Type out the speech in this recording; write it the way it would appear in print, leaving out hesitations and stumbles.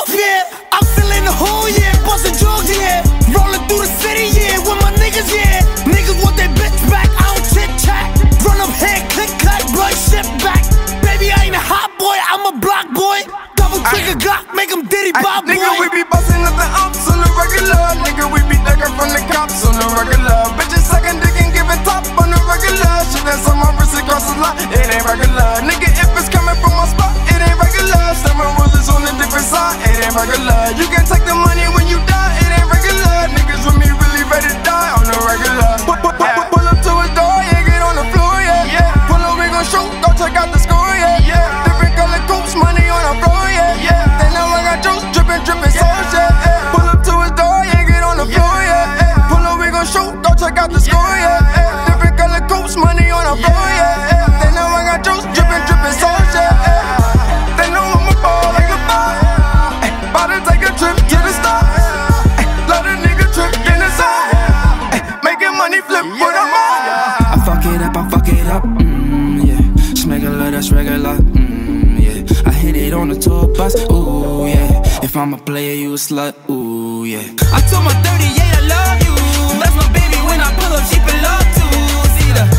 yeah. I'm feeling the whole year, bustin' drugs, yeah. Rolling through the city, yeah, with my niggas, yeah. Niggas want their bitch back, I don't chit-chat. Run up here, click, clack, blood shit back. Baby, I ain't a hot boy, I'm a block boy. Double trigger Glock, make him Diddy Bob boy. Nigga, we be bustin' up the ops on the regular. Nigga, we be ducking from the cops on the regular. Bitches sucking dick and giving top on the regular. Shit that's on my wrist across the lot, it ain't regular. Nigga, if it's coming from my spot, it ain't regular. Seven rulers on a different side, it ain't regular. You can take the money when you die, it ain't regular. Niggas with me really ready to die on the regular. Pull up to his door, yeah, get on the floor, yeah. Pull up, we gon' shoot, go check out the score, yeah. Different color coats, money on the floor, yeah. They know I got juice, drippin', sauce, yeah. Pull up to his door, yeah, get on the floor, yeah. Pull up, we gon' shoot, go check out the score, yeah. Different color coats, money on the floor, yeah. They know I got juice, drippin', sauce, yeah. They know I'm a ball like a ball. Bout to take a trip to the stars. Let a nigga trip in the side. Making money flip with a mom. I fuck it up, yeah. Smuggler, that's regular, yeah. I hit it on the tour bus, ooh, yeah. If I'm a player, you a slut, ooh, yeah. I told my 38 I love you. That's my baby when I pull up, she feel love too. See the